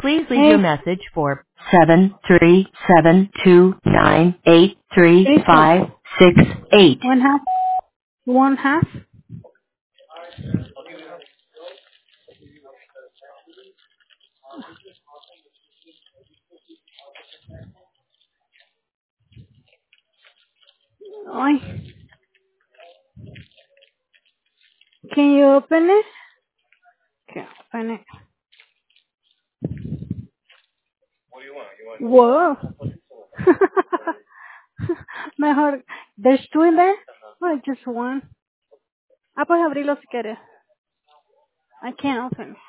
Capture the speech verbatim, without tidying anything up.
Please leave your Hey, message for seven three seven two nine eight three listo. five six eight. One half. One half. Ay, can you open it? Okay, open it. Whoa. Mejor. There's two in there? Or just one? Ah, pues abrirlo si quieres. I can't open it.